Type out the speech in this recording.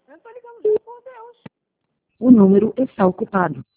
Eu estou ligando junto com o Deus. O número está ocupado.